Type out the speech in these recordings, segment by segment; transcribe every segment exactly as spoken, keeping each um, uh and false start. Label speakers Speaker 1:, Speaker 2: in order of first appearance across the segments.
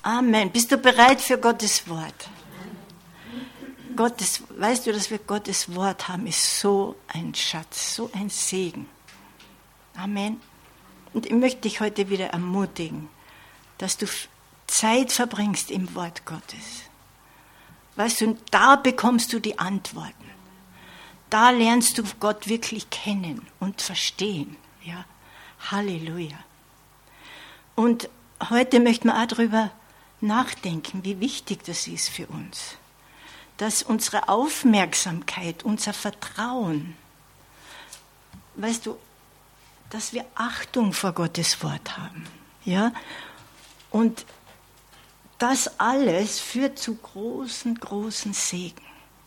Speaker 1: Amen. Bist du bereit für Gottes Wort? Gottes, weißt du, dass wir Gottes Wort haben, ist so ein Schatz, so ein Segen. Amen. Und ich möchte dich heute wieder ermutigen, dass du Zeit verbringst im Wort Gottes. Weißt du, und da bekommst du die Antworten. Da lernst du Gott wirklich kennen und verstehen. Ja, Halleluja. Und heute möchten wir auch darüber nachdenken, wie wichtig das ist für uns. Dass unsere Aufmerksamkeit, unser Vertrauen, weißt du, dass wir Achtung vor Gottes Wort haben. Ja? Und das alles führt zu großen, großen Segen.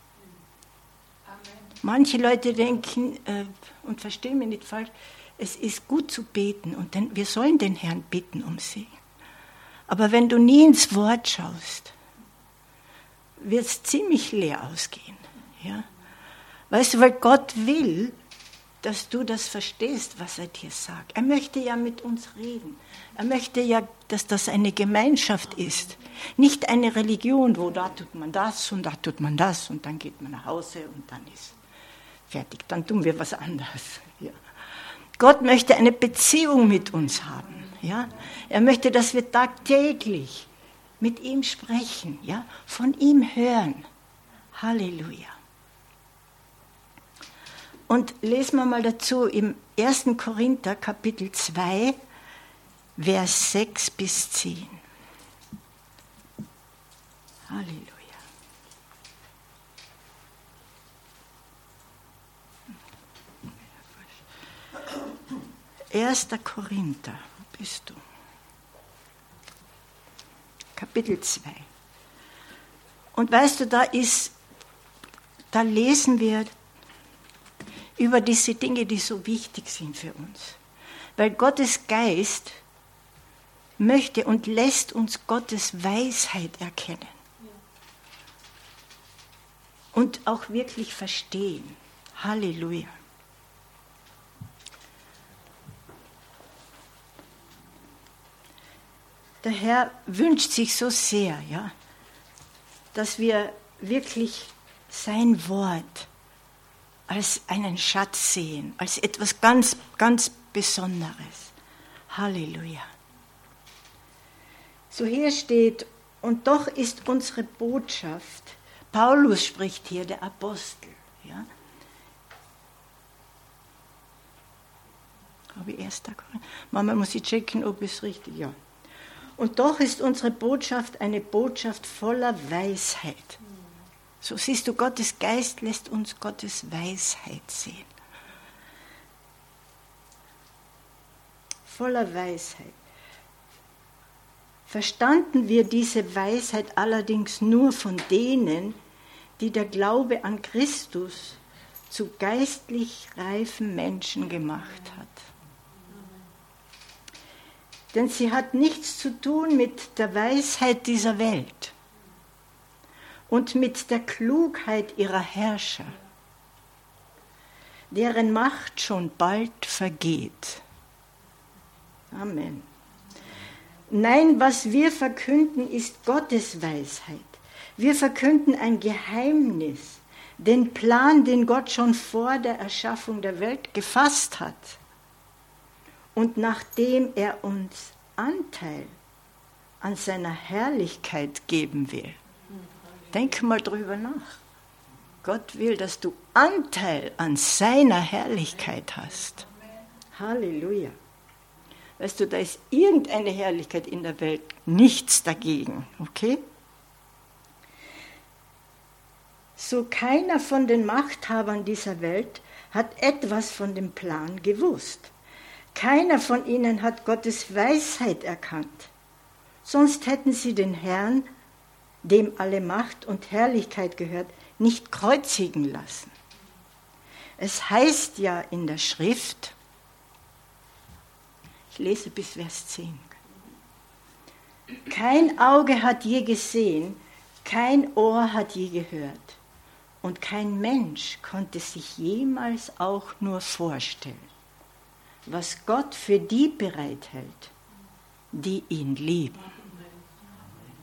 Speaker 1: Amen. Manche Leute denken, äh, und verstehen mich nicht falsch, es ist gut zu beten und denn, wir sollen den Herrn bitten um Segen. Aber wenn du nie ins Wort schaust, wird es ziemlich leer ausgehen. Ja? Weißt du, weil Gott will, dass du das verstehst, was er dir sagt. Er möchte ja mit uns reden. Er möchte ja, dass das eine Gemeinschaft ist. Nicht eine Religion, wo da tut man das und da tut man das und dann geht man nach Hause und dann ist fertig. Dann tun wir was anderes. Ja. Gott möchte eine Beziehung mit uns haben. Ja? Er möchte, dass wir tagtäglich mit ihm sprechen, ja? Von ihm hören. Halleluja. Und lesen wir mal dazu im ersten Korinther Kapitel zwei, Vers sechs bis zehn. Halleluja. erster Korinther, wo bist du? Kapitel zwei. Und weißt du, da ist, da lesen wir über diese Dinge, die so wichtig sind für uns. Weil Gottes Geist möchte und lässt uns Gottes Weisheit erkennen. Und auch wirklich verstehen. Halleluja. Der Herr wünscht sich so sehr, ja, dass wir wirklich sein Wort als einen Schatz sehen, als etwas ganz, ganz Besonderes. Halleluja. So hier steht, und doch ist unsere Botschaft, Paulus spricht hier, der Apostel, ja. Habe ich erster Korinther? Manchmal muss ich checken, ob es richtig ist. Ja. Und doch ist unsere Botschaft eine Botschaft voller Weisheit. So siehst du, Gottes Geist lässt uns Gottes Weisheit sehen. Voller Weisheit. Verstanden wir diese Weisheit allerdings nur von denen, die der Glaube an Christus zu geistlich reifen Menschen gemacht hat. Denn sie hat nichts zu tun mit der Weisheit dieser Welt und mit der Klugheit ihrer Herrscher, deren Macht schon bald vergeht. Amen. Nein, was wir verkünden, ist Gottes Weisheit. Wir verkünden ein Geheimnis, den Plan, den Gott schon vor der Erschaffung der Welt gefasst hat. Und nachdem er uns Anteil an seiner Herrlichkeit geben will. Denk mal drüber nach. Gott will, dass du Anteil an seiner Herrlichkeit hast. Halleluja. Weißt du, da ist irgendeine Herrlichkeit in der Welt, nichts dagegen, okay? So keiner von den Machthabern dieser Welt hat etwas von dem Plan gewusst. Keiner von ihnen hat Gottes Weisheit erkannt. Sonst hätten sie den Herrn, dem alle Macht und Herrlichkeit gehört, nicht kreuzigen lassen. Es heißt ja in der Schrift, ich lese bis Vers zehn. Kein Auge hat je gesehen, kein Ohr hat je gehört und kein Mensch konnte sich jemals auch nur vorstellen, was Gott für die bereithält, die ihn lieben.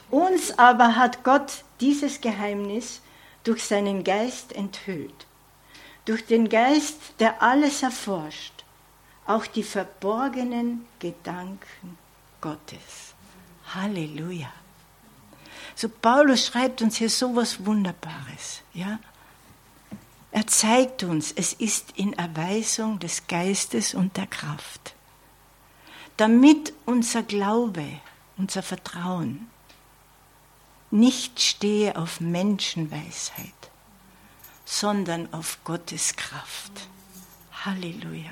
Speaker 1: Uns aber hat Gott dieses Geheimnis durch seinen Geist enthüllt. Durch den Geist, der alles erforscht, auch die verborgenen Gedanken Gottes. Halleluja. So Paulus schreibt uns hier so was Wunderbares. Ja? Er zeigt uns, es ist in Erweisung des Geistes und der Kraft. Damit unser Glaube, unser Vertrauen nicht stehe auf Menschenweisheit, sondern auf Gottes Kraft. Halleluja.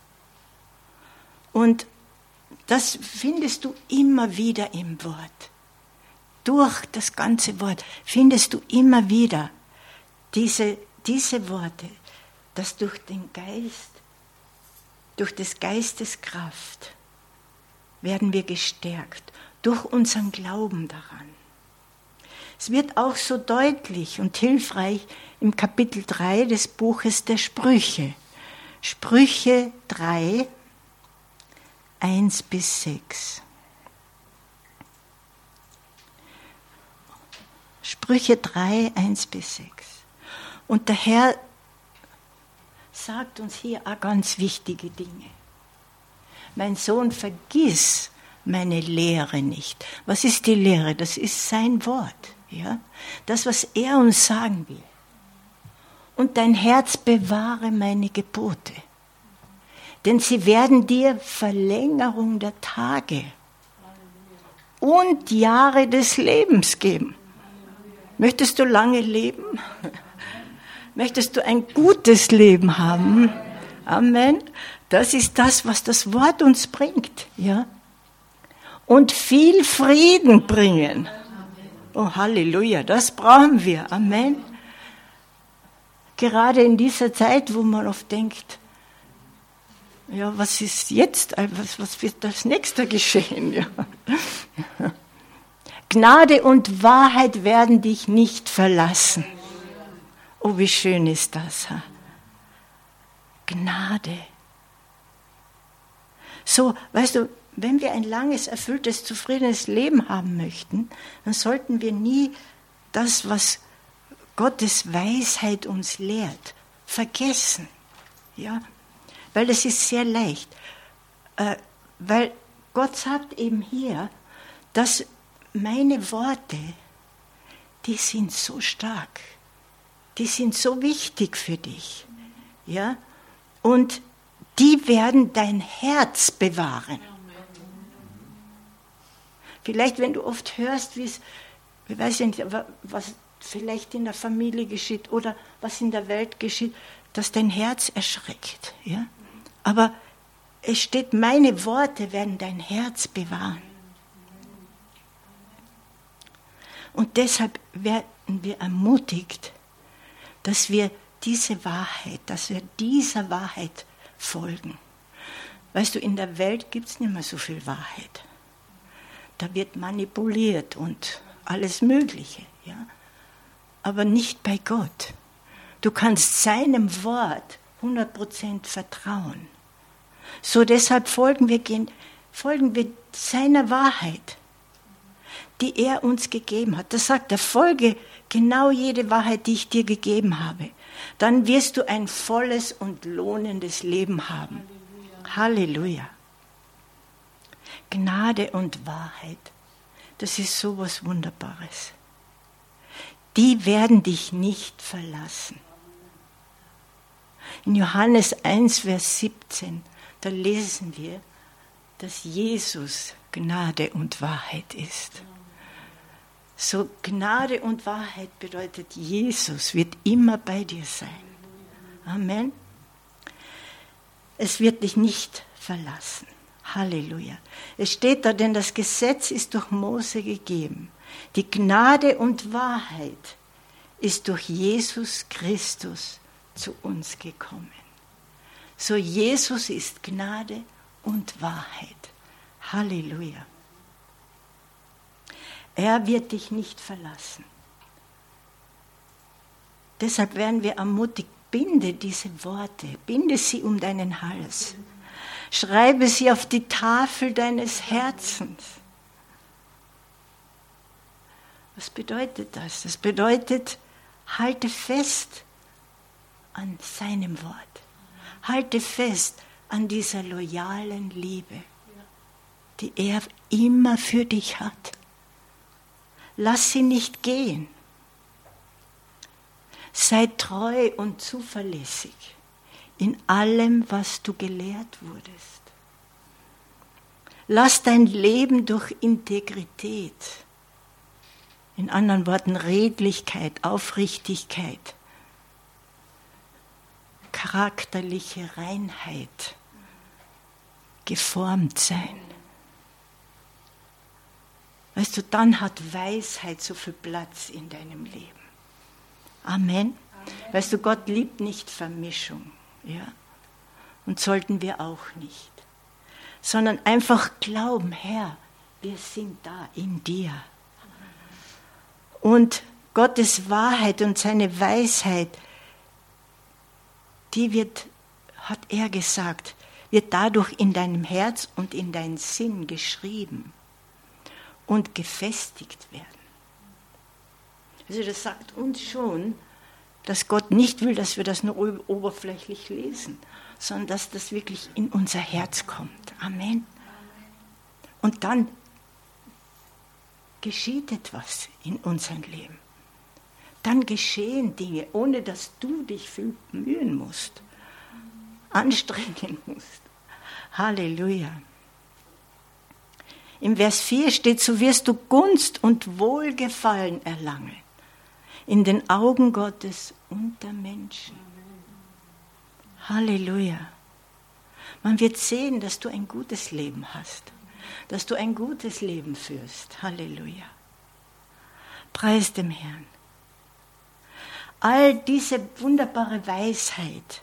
Speaker 1: Und das findest du immer wieder im Wort. Durch das ganze Wort findest du immer wieder diese, diese Worte, dass durch den Geist, durch des Geistes Kraft werden wir gestärkt, durch unseren Glauben daran. Es wird auch so deutlich und hilfreich im Kapitel drei des Buches der Sprüche. Sprüche drei, eins bis sechs. Sprüche drei, eins bis sechs. Und der Herr sagt uns hier auch ganz wichtige Dinge. Mein Sohn, vergiss meine Lehre nicht. Was ist die Lehre? Das ist sein Wort. Ja? Das, was er uns sagen will. Und dein Herz bewahre meine Gebote. Denn sie werden dir Verlängerung der Tage und Jahre des Lebens geben. Möchtest du lange leben? Möchtest du ein gutes Leben haben? Amen. Das ist das, was das Wort uns bringt. Ja? Und viel Frieden bringen. Oh, Halleluja, das brauchen wir. Amen. Gerade in dieser Zeit, wo man oft denkt, ja, was ist jetzt, was, was wird das nächste geschehen? Ja. Gnade und Wahrheit werden dich nicht verlassen. Oh, wie schön ist das. Ha? Gnade. So, weißt du, wenn wir ein langes, erfülltes, zufriedenes Leben haben möchten, dann sollten wir nie das, was Gottes Weisheit uns lehrt, vergessen. Ja? Weil es ist sehr leicht. Äh, weil Gott sagt eben hier, dass meine Worte, die sind so stark, die sind so wichtig für dich. Ja? Und die werden dein Herz bewahren. Vielleicht, wenn du oft hörst, wie es, ich weiß nicht, was vielleicht in der Familie geschieht oder was in der Welt geschieht, dass dein Herz erschreckt. Ja? Aber es steht, meine Worte werden dein Herz bewahren. Und deshalb werden wir ermutigt, dass wir diese Wahrheit, dass wir dieser Wahrheit folgen. Weißt du, in der Welt gibt es nicht mehr so viel Wahrheit. Da wird manipuliert und alles Mögliche. Ja? Aber nicht bei Gott. Du kannst seinem Wort hundert Prozent vertrauen. So deshalb folgen wir, folgen wir seiner Wahrheit, die er uns gegeben hat. Das sagt er, folge genau jede Wahrheit, die ich dir gegeben habe. Dann wirst du ein volles und lohnendes Leben haben. Halleluja. Gnade und Wahrheit, das ist so was Wunderbares. Die werden dich nicht verlassen. In Johannes eins, Vers siebzehn, da lesen wir, dass Jesus Gnade und Wahrheit ist. So Gnade und Wahrheit bedeutet, Jesus wird immer bei dir sein. Amen. Es wird dich nicht verlassen. Halleluja. Es steht da, denn das Gesetz ist durch Mose gegeben. Die Gnade und Wahrheit ist durch Jesus Christus zu uns gekommen. So Jesus ist Gnade und Wahrheit. Halleluja. Er wird dich nicht verlassen. Deshalb werden wir ermutigt, binde diese Worte, binde sie um deinen Hals. Schreibe sie auf die Tafel deines Herzens. Was bedeutet das? Das bedeutet, halte fest an seinem Wort. Halte fest an dieser loyalen Liebe, die er immer für dich hat. Lass sie nicht gehen. Sei treu und zuverlässig in allem, was du gelehrt wurdest. Lass dein Leben durch Integrität, in anderen Worten Redlichkeit, Aufrichtigkeit, charakterliche Reinheit geformt sein. Weißt du, dann hat Weisheit so viel Platz in deinem Leben. Amen. Amen. Weißt du, Gott liebt nicht Vermischung, ja, und sollten wir auch nicht, sondern einfach glauben, Herr, wir sind da in dir. Und Gottes Wahrheit und seine Weisheit, die wird, hat er gesagt, wird dadurch in deinem Herz und in deinen Sinn geschrieben und gefestigt werden. Also das sagt uns schon, dass Gott nicht will, dass wir das nur oberflächlich lesen, sondern dass das wirklich in unser Herz kommt. Amen. Und dann geschieht etwas in unserem Leben. Dann geschehen Dinge, ohne dass du dich viel bemühen musst, anstrengen musst. Halleluja. Im Vers vier steht, so wirst du Gunst und Wohlgefallen erlangen in den Augen Gottes und der Menschen. Halleluja. Man wird sehen, dass du ein gutes Leben hast, dass du ein gutes Leben führst. Halleluja. Preis dem Herrn. All diese wunderbare Weisheit,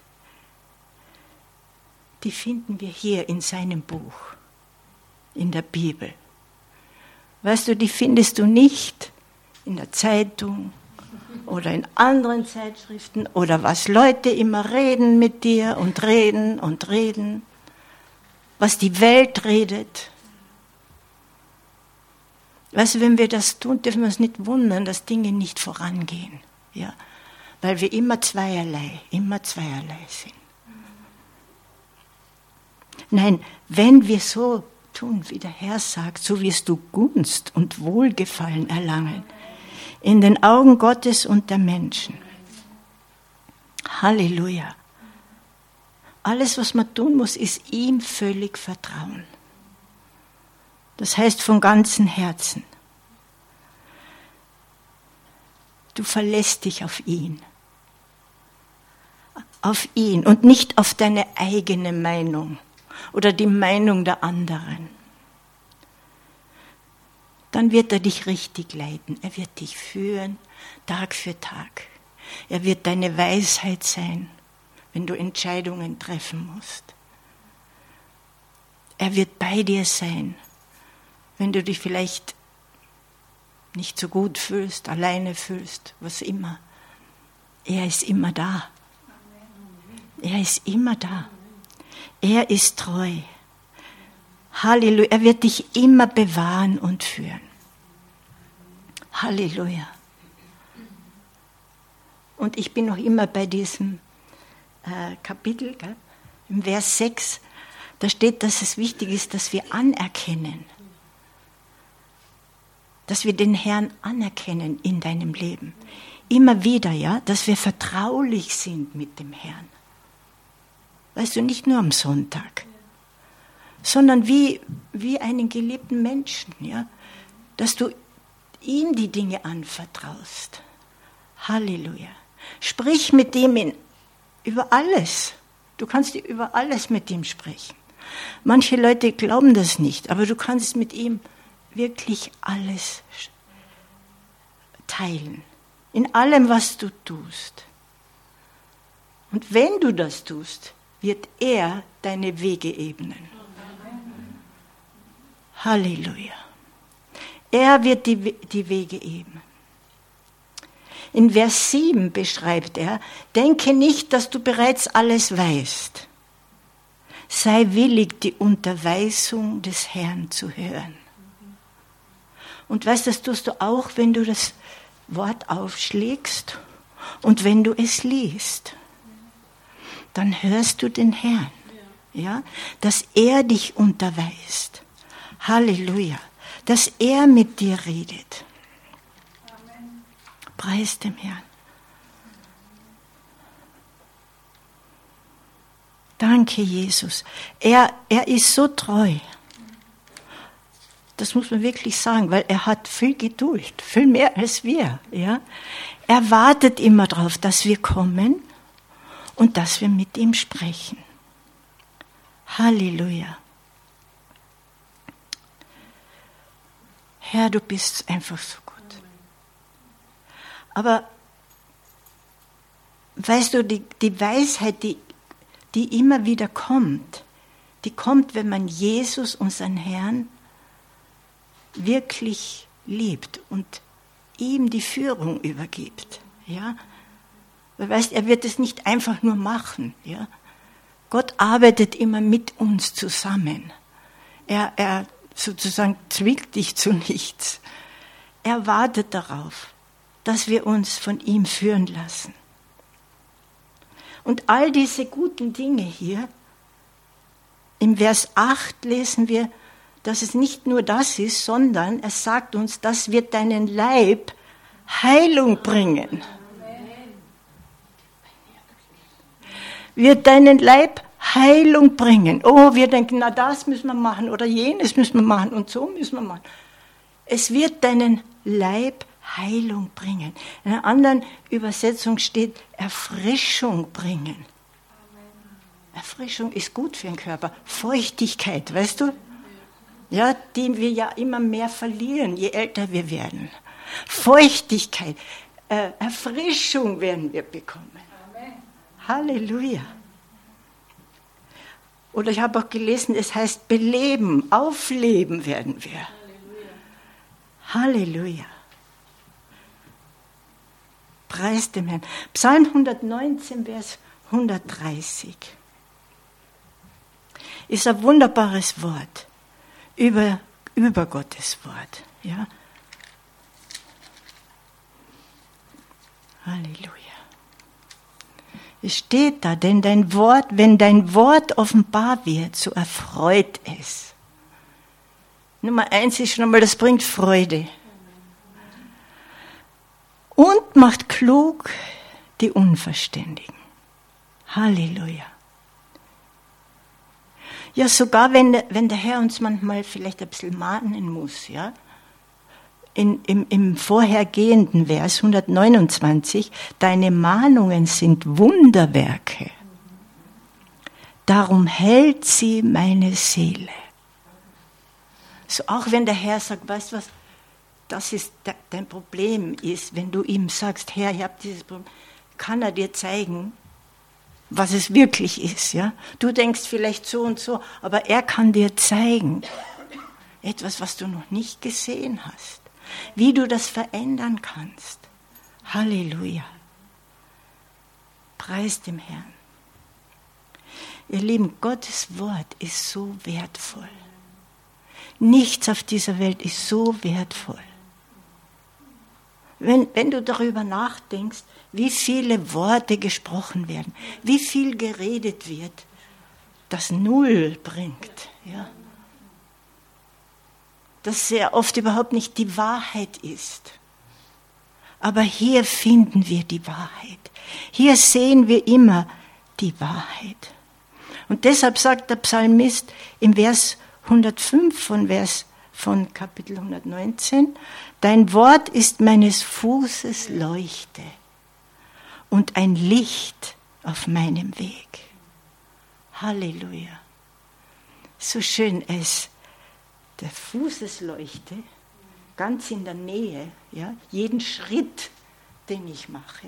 Speaker 1: die finden wir hier in seinem Buch, in der Bibel. Weißt du, die findest du nicht in der Zeitung oder in anderen Zeitschriften oder was Leute immer reden mit dir und reden und reden, was die Welt redet. Weißt du, wenn wir das tun, dürfen wir uns nicht wundern, dass Dinge nicht vorangehen, ja, weil wir immer zweierlei, immer zweierlei sind. Nein, wenn wir so tun, wie der Herr sagt, so wirst du Gunst und Wohlgefallen erlangen in den Augen Gottes und der Menschen. Halleluja. Alles, was man tun muss, ist ihm völlig vertrauen. Das heißt von ganzem Herzen. Du verlässt dich auf ihn. Auf ihn und nicht auf deine eigene Meinung oder die Meinung der anderen. Dann wird er dich richtig leiten. Er wird dich führen, Tag für Tag. Er wird deine Weisheit sein, wenn du Entscheidungen treffen musst. Er wird bei dir sein, wenn du dich vielleicht nicht so gut fühlst, alleine fühlst, was immer. Er ist immer da. Er ist immer da. Er ist treu. Halleluja. Er wird dich immer bewahren und führen. Halleluja. Und ich bin noch immer bei diesem äh, Kapitel, gell? Im Vers sechs, da steht, dass es wichtig ist, dass wir anerkennen. Dass wir den Herrn anerkennen in deinem Leben. Immer wieder, ja, dass wir vertraulich sind mit dem Herrn. Weißt du, nicht nur am Sonntag, sondern wie, wie einen geliebten Menschen, ja, dass du ihm die Dinge anvertraust. Halleluja. Sprich mit ihm in, über alles. Du kannst über alles mit ihm sprechen. Manche Leute glauben das nicht, aber du kannst mit ihm wirklich alles teilen. In allem, was du tust. Und wenn du das tust, wird er deine Wege ebnen. Halleluja. Er wird die, die Wege ebnen. In Vers sieben beschreibt er, denke nicht, dass du bereits alles weißt. Sei willig, die Unterweisung des Herrn zu hören. Und weißt, das tust du auch, wenn du das Wort aufschlägst und wenn du es liest. Dann hörst du den Herrn, ja, dass er dich unterweist. Halleluja, dass er mit dir redet. Amen. Preis dem Herrn. Danke, Jesus. Er, er ist so treu. Das muss man wirklich sagen, weil er hat viel Geduld, viel mehr als wir. Ja? Er wartet immer darauf, dass wir kommen und dass wir mit ihm sprechen. Halleluja. Herr, du bist einfach so gut. Aber weißt du, die, die Weisheit, die, die immer wieder kommt, die kommt, wenn man Jesus, unseren Herrn, wirklich liebt und ihm die Führung übergibt. Ja? Weil, weißt, er wird es nicht einfach nur machen. Ja? Gott arbeitet immer mit uns zusammen. Er, er sozusagen zwingt dich zu nichts. Er wartet darauf, dass wir uns von ihm führen lassen. Und all diese guten Dinge hier, im Vers acht lesen wir, dass es nicht nur das ist, sondern es sagt uns, das wird deinen Leib Heilung bringen. Wird deinen Leib Heilung bringen. Oh, wir denken, na das müssen wir machen oder jenes müssen wir machen und so müssen wir machen. Es wird deinen Leib Heilung bringen. In einer anderen Übersetzung steht Erfrischung bringen. Erfrischung ist gut für den Körper. Feuchtigkeit, weißt du? Ja, die wir ja immer mehr verlieren, je älter wir werden. Feuchtigkeit, äh, Erfrischung werden wir bekommen. Amen. Halleluja. Oder ich habe auch gelesen, es heißt beleben, aufleben werden wir. Halleluja. Halleluja. Preis dem Herrn. Psalm hundertneunzehn, Vers hundertdreißig. Ist ein wunderbares Wort. Über, über Gottes Wort. Ja? Halleluja. Es steht da, denn dein Wort, wenn dein Wort offenbar wird, so erfreut es. Nummer eins ist schon einmal, das bringt Freude. Und macht klug die Unverständigen. Halleluja. Ja, sogar wenn, wenn der Herr uns manchmal vielleicht ein bisschen mahnen muss, ja. In, im, Im vorhergehenden Vers hundertneunundzwanzig, deine Mahnungen sind Wunderwerke. Darum hält sie meine Seele. So auch wenn der Herr sagt, weißt du was, das ist de, dein Problem ist, wenn du ihm sagst, Herr, ich habe dieses Problem, kann er dir zeigen, was es wirklich ist. Ja? Du denkst vielleicht so und so, aber er kann dir zeigen, etwas, was du noch nicht gesehen hast, wie du das verändern kannst. Halleluja. Preis dem Herrn. Ihr Lieben, Gottes Wort ist so wertvoll. Nichts auf dieser Welt ist so wertvoll. Wenn, wenn du darüber nachdenkst, wie viele Worte gesprochen werden, wie viel geredet wird, das Null bringt. Ja. Das sehr oft überhaupt nicht die Wahrheit ist. Aber hier finden wir die Wahrheit. Hier sehen wir immer die Wahrheit. Und deshalb sagt der Psalmist im Vers hundertfünf von, Vers, von Kapitel hundertneunzehn, dein Wort ist meines Fußes Leuchte und ein Licht auf meinem Weg. Halleluja. So schön es der Fußesleuchte, ganz in der Nähe, ja, jeden Schritt, den ich mache,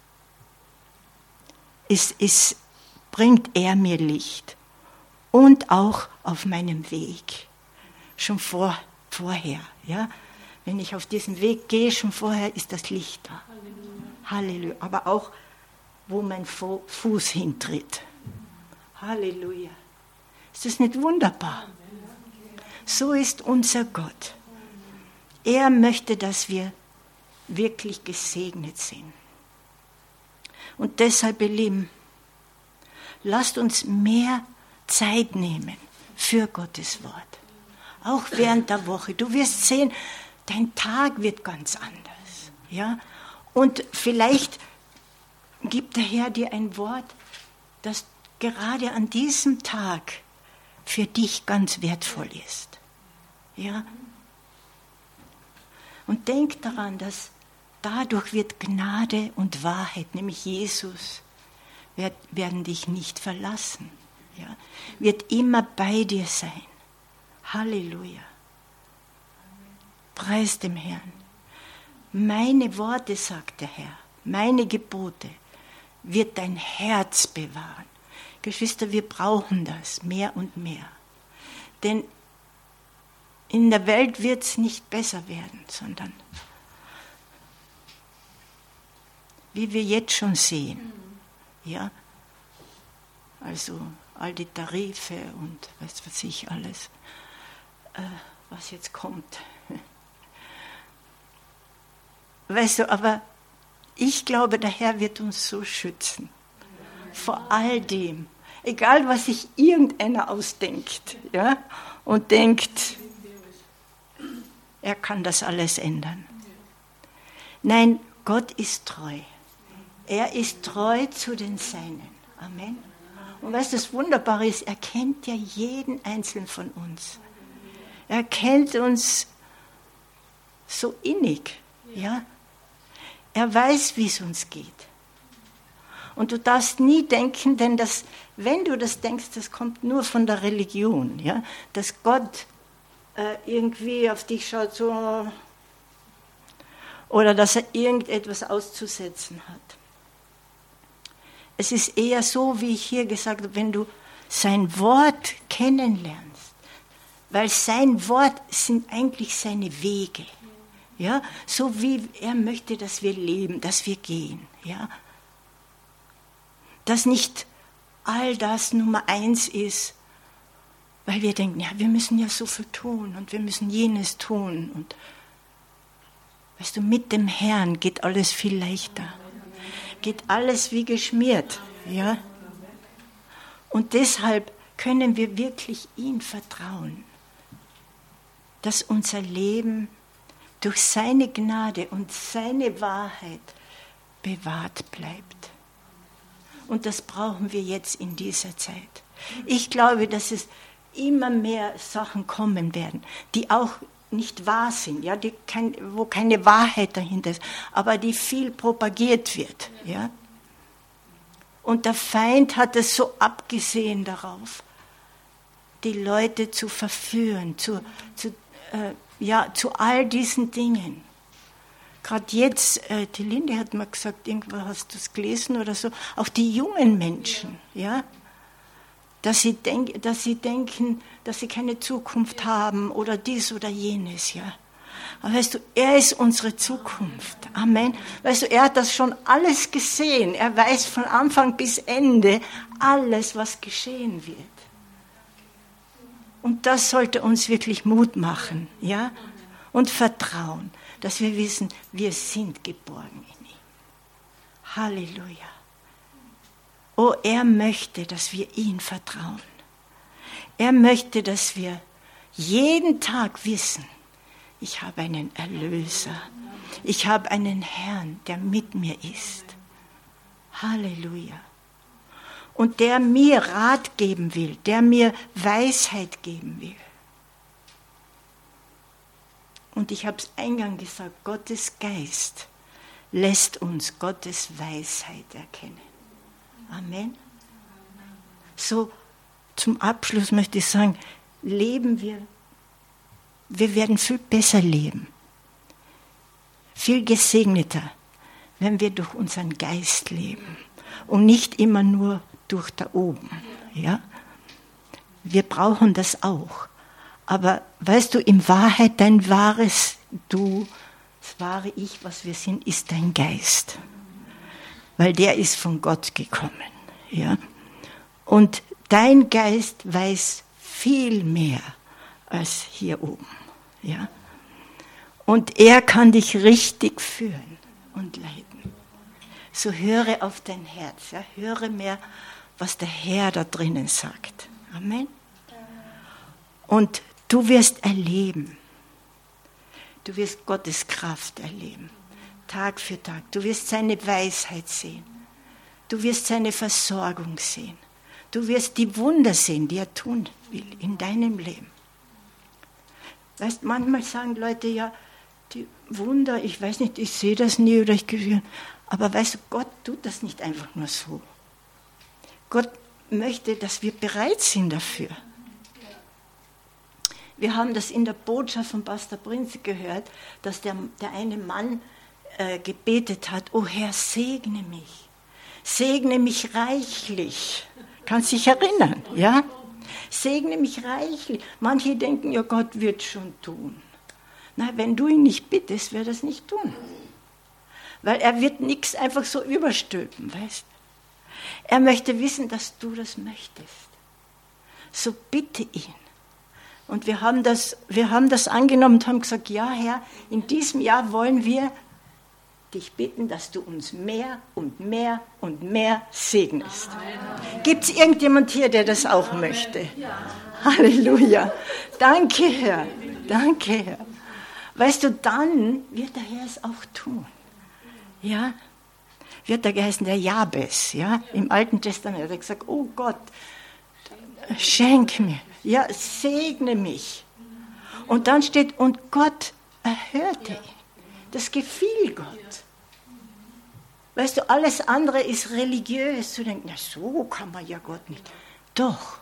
Speaker 1: ist, ist, bringt er mir Licht und auch auf meinem Weg, schon vor, vorher. Ja. Wenn ich auf diesen Weg gehe, schon vorher ist das Licht da. Halleluja. Halleluja. Aber auch, wo mein Fuß hintritt. Halleluja. Ist das nicht wunderbar? So ist unser Gott. Er möchte, dass wir wirklich gesegnet sind. Und deshalb, ihr Lieben, lasst uns mehr Zeit nehmen für Gottes Wort. Auch während der Woche. Du wirst sehen, dein Tag wird ganz anders. Ja? Und vielleicht gibt der Herr dir ein Wort, das gerade an diesem Tag für dich ganz wertvoll ist. Ja? Und denk daran, dass dadurch wird Gnade und Wahrheit, nämlich Jesus, werd, werden dich nicht verlassen. Ja? Wird immer bei dir sein. Halleluja. Preis dem Herrn. Meine Worte, sagt der Herr, meine Gebote wird dein Herz bewahren. Geschwister, wir brauchen das mehr und mehr. Denn in der Welt wird es nicht besser werden, sondern wie wir jetzt schon sehen, ja, also all die Tarife und was weiß ich alles, äh, was jetzt kommt. Weißt du, aber ich glaube, der Herr wird uns so schützen. Vor all dem. Egal, was sich irgendeiner ausdenkt. Ja, und denkt, er kann das alles ändern. Nein, Gott ist treu. Er ist treu zu den Seinen. Amen. Und weißt du, das Wunderbare ist, er kennt ja jeden Einzelnen von uns. Er kennt uns so innig. Ja. Er weiß, wie es uns geht. Und du darfst nie denken, denn das, wenn du das denkst, das kommt nur von der Religion, ja, dass Gott äh, irgendwie auf dich schaut so, oder dass er irgendetwas auszusetzen hat. Es ist eher so, wie ich hier gesagt habe, wenn du sein Wort kennenlernst, weil sein Wort sind eigentlich seine Wege. Ja, so wie er möchte, dass wir leben, dass wir gehen. Ja. Dass nicht all das Nummer eins ist, weil wir denken, ja, wir müssen ja so viel tun und wir müssen jenes tun. Und weißt du, mit dem Herrn geht alles viel leichter. Geht alles wie geschmiert. Ja. Und deshalb können wir wirklich ihm vertrauen, dass unser Leben durch seine Gnade und seine Wahrheit bewahrt bleibt. Und das brauchen wir jetzt in dieser Zeit. Ich glaube, dass es immer mehr Sachen kommen werden, die auch nicht wahr sind, ja, die kein, wo keine Wahrheit dahinter ist, aber die viel propagiert wird. Ja. Und der Feind hat es so abgesehen darauf, die Leute zu verführen, zu, zu äh, ja, zu all diesen Dingen. Gerade jetzt, äh, die Linde hat mal gesagt, irgendwo hast du es gelesen oder so, auch die jungen Menschen, ja, dass sie, denk, dass sie denken, dass sie keine Zukunft haben oder dies oder jenes, ja. Aber weißt du, er ist unsere Zukunft. Amen. Weißt du, er hat das schon alles gesehen. Er weiß von Anfang bis Ende alles, was geschehen wird. Und das sollte uns wirklich Mut machen, ja, und Vertrauen, dass wir wissen, wir sind geborgen in ihm. Halleluja. Oh, er möchte, dass wir ihm vertrauen. Er möchte, dass wir jeden Tag wissen, ich habe einen Erlöser. Ich habe einen Herrn, der mit mir ist. Halleluja. Und der mir Rat geben will, der mir Weisheit geben will. Und ich habe es eingangs gesagt, Gottes Geist lässt uns Gottes Weisheit erkennen. Amen. So, zum Abschluss möchte ich sagen, leben wir, wir werden viel besser leben, viel gesegneter, wenn wir durch unseren Geist leben und nicht immer nur durch da oben. Ja? Wir brauchen das auch. Aber weißt du, in Wahrheit, dein wahres Du, das wahre Ich, was wir sind, ist dein Geist. Weil der ist von Gott gekommen. Ja? Und dein Geist weiß viel mehr als hier oben. Ja? Und er kann dich richtig führen und leiten. So höre auf dein Herz. Ja? Höre mehr, was der Herr da drinnen sagt. Amen. Und du wirst erleben. Du wirst Gottes Kraft erleben. Tag für Tag. Du wirst seine Weisheit sehen. Du wirst seine Versorgung sehen. Du wirst die Wunder sehen, die er tun will in deinem Leben. Weißt, manchmal sagen Leute, ja, die Wunder, ich weiß nicht, ich sehe das nie oder ich gehöre. Aber weißt du, Gott tut das nicht einfach nur so. Gott möchte, dass wir bereit sind dafür. Wir haben das in der Botschaft von Pastor Prinz gehört, dass der, der eine Mann äh, gebetet hat, oh Herr, segne mich. Segne mich reichlich. Kannst dich erinnern, ja? Segne mich reichlich. Manche denken, ja, Gott wird schon tun. Na, wenn du ihn nicht bittest, wird er es nicht tun. Weil er wird nichts einfach so überstülpen, weißt du? Er möchte wissen, dass du das möchtest. So bitte ihn. Und wir haben das, wir haben das angenommen und haben gesagt, ja Herr, in diesem Jahr wollen wir dich bitten, dass du uns mehr und mehr und mehr segnest. Gibt es irgendjemand hier, der das auch möchte? Halleluja. Danke, Herr. Danke, Herr. Weißt du, dann wird der Herr es auch tun. Ja? Wird er geheißen, der Jabes, ja? Im Alten Testament hat er gesagt, oh Gott, schenk mir, ja, segne mich. Und dann steht, und Gott erhörte ihn. Das gefiel Gott. Weißt du, alles andere ist religiös. Zu denken, na so kann man ja Gott nicht. Doch.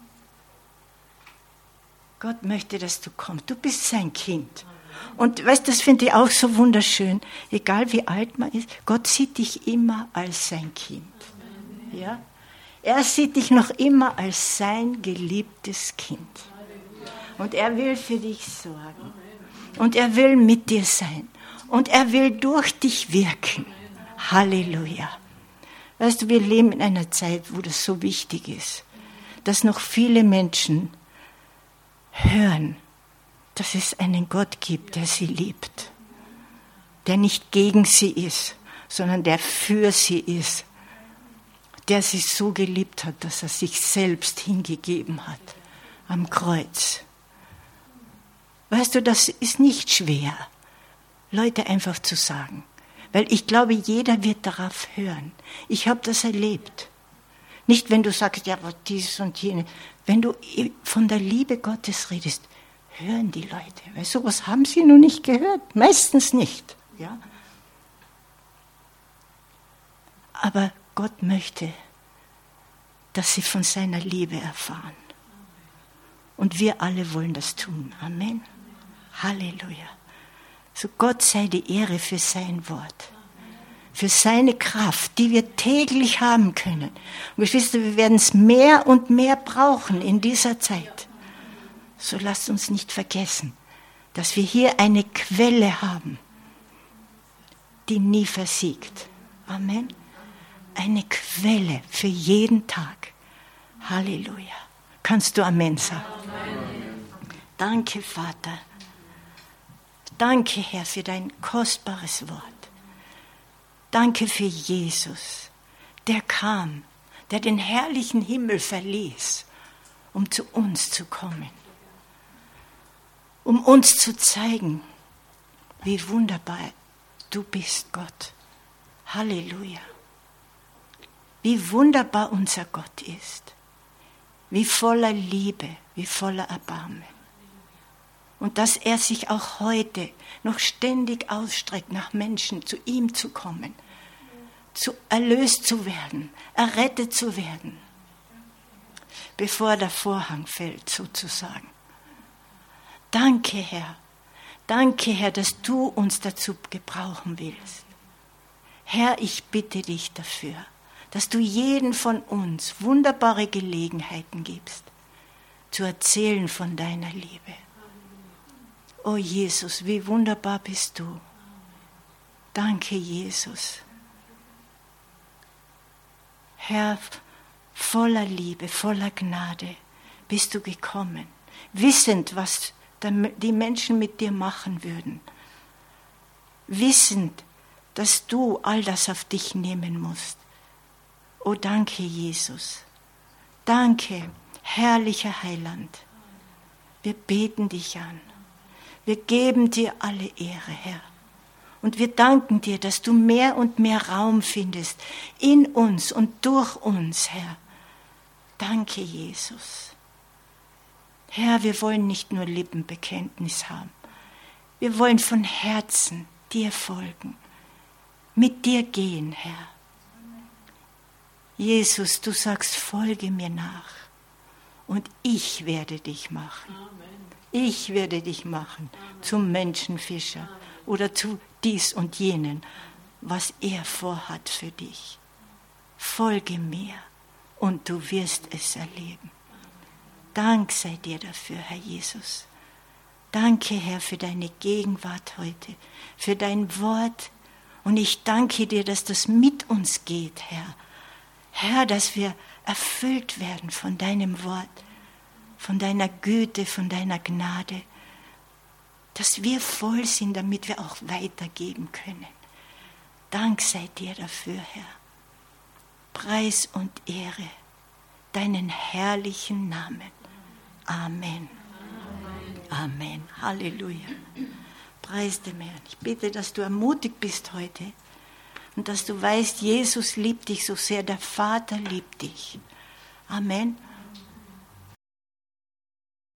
Speaker 1: Gott möchte, dass du kommst. Du bist sein Kind. Und weißt du, das finde ich auch so wunderschön. Egal wie alt man ist, Gott sieht dich immer als sein Kind. Ja? Er sieht dich noch immer als sein geliebtes Kind. Und er will für dich sorgen. Und er will mit dir sein. Und er will durch dich wirken. Halleluja. Weißt du, wir leben in einer Zeit, wo das so wichtig ist, dass noch viele Menschen hören, dass es einen Gott gibt, der sie liebt, der nicht gegen sie ist, sondern der für sie ist, der sie so geliebt hat, dass er sich selbst hingegeben hat am Kreuz. Weißt du, das ist nicht schwer, Leute einfach zu sagen, weil ich glaube, jeder wird darauf hören. Ich habe das erlebt. Nicht, wenn du sagst, ja, aber dies und jenes. Wenn du von der Liebe Gottes redest, hören die Leute. Weil sowas haben sie noch nicht gehört. Meistens nicht. Ja? Aber Gott möchte, dass sie von seiner Liebe erfahren. Und wir alle wollen das tun. Amen. Halleluja. So Gott sei die Ehre für sein Wort. Für seine Kraft, die wir täglich haben können. Und Geschwister, wir werden es mehr und mehr brauchen in dieser Zeit. So lasst uns nicht vergessen, dass wir hier eine Quelle haben, die nie versiegt. Amen. Eine Quelle für jeden Tag. Halleluja. Kannst du Amen sagen? Amen. Danke, Vater. Danke, Herr, für dein kostbares Wort. Danke für Jesus, der kam, der den herrlichen Himmel verließ, um zu uns zu kommen. Um uns zu zeigen, wie wunderbar du bist, Gott. Halleluja. Wie wunderbar unser Gott ist. Wie voller Liebe, wie voller Erbarmen. Und dass er sich auch heute noch ständig ausstreckt, nach Menschen zu ihm zu kommen, zu erlöst zu werden, errettet zu werden, bevor der Vorhang fällt, sozusagen. Danke, Herr. Danke, Herr, dass du uns dazu gebrauchen willst. Herr, ich bitte dich dafür, dass du jeden von uns wunderbare Gelegenheiten gibst, zu erzählen von deiner Liebe. Oh Jesus, wie wunderbar bist du. Danke, Jesus. Herr, voller Liebe, voller Gnade bist du gekommen, wissend, was die Menschen mit dir machen würden. wissend, dass du all das auf dich nehmen musst. Oh, danke, Jesus. Danke, herrlicher Heiland. Wir beten dich an. Wir geben dir alle Ehre, Herr. Und wir danken dir, dass du mehr und mehr Raum findest in uns und durch uns, Herr. Danke, Jesus. Herr, wir wollen nicht nur Lippenbekenntnis haben. Wir wollen von Herzen dir folgen, mit dir gehen, Herr. Jesus, du sagst, folge mir nach und ich werde dich machen. Ich werde dich machen zum Menschenfischer oder zu dies und jenen, was er vorhat für dich. Folge mir und du wirst es erleben. Dank sei dir dafür, Herr Jesus. Danke, Herr, für deine Gegenwart heute, für dein Wort. Und ich danke dir, dass das mit uns geht, Herr. Herr, dass wir erfüllt werden von deinem Wort, von deiner Güte, von deiner Gnade, dass wir voll sind, damit wir auch weitergeben können. Dank sei dir dafür, Herr. Preis und Ehre deinen herrlichen Namen. Amen. Amen. Amen. Halleluja. Preis dem Herrn. Ich bitte, dass du ermutigt bist heute und dass du weißt, Jesus liebt dich so sehr, der Vater liebt dich. Amen.